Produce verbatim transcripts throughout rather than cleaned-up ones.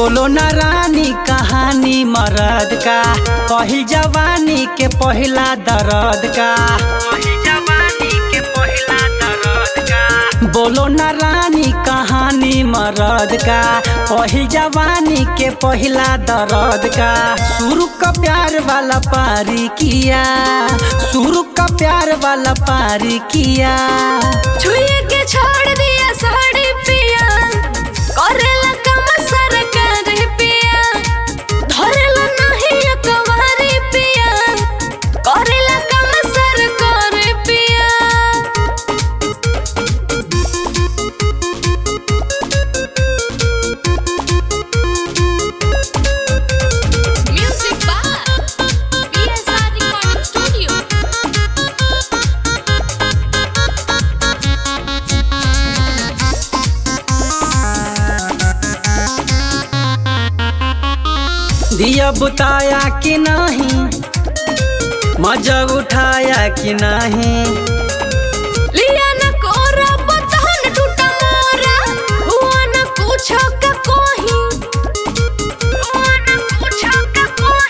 बोलो ना रानी कहानी मर्द का, पहिल जवानी के पहिला दर्द का। बोलो ना रानी कहानी मर्द का, पहिल जवानी के पहिला दर्द का। शुरू का प्यार वाला पारी किया, शुरू का प्यार वाला पारी किया। छुए के छोड़ दिया साड़ी पिया, करेला कम सरकार पिया, धरेला नहीं अकवारी पिया, करेला कम सरकार पिया। Music by B S R recording studio. दिया बुताया कि नहीं, मजा उठाया कि नहीं। लिया न कोरा बतन टूटा मोरा, हुआ न पूछो का कोही, हुआ न पूछो का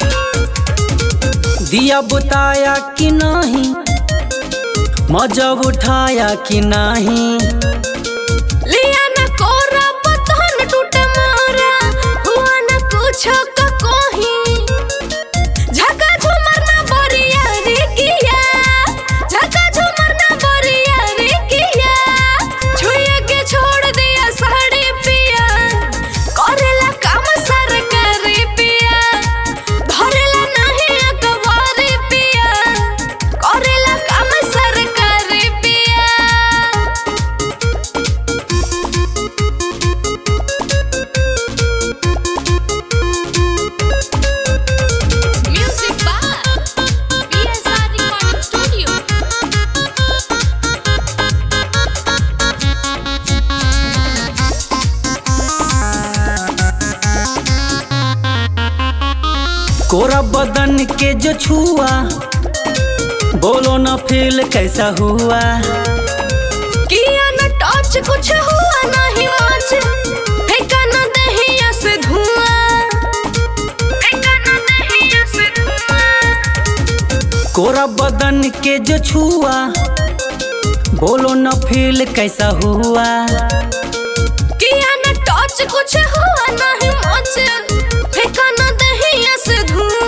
कोही। दिया बुताया कि नहीं, मजा उठाया कि नहीं। लिया न कोरा बतन टूटा मोरा, हुआ न पूछो का कोही। झका झूमर ना बोरिया रे किया, झका झूमर ना बोरिया रे किया। छुए के छोड़ दिया साड़ी पिया, करेला काम सरकार पिया, धरेला नहीं अकवारी पिया, करेला काम सरकार पिया। Music by B S R recording studio. कोरा बदन के जो छुआ, बोलो ना फील कैसा हुआ। किया न टच कुछ हुआ नहीं मच, फेंका न दहिया से धुआं, फेंका न दहिया से धुआं। कोरा बदन के जो छुआ, बोलो ना फील कैसा हुआ। किया न टच कुछ हुआ नहीं मच, फेंका न दहिया से धुआं।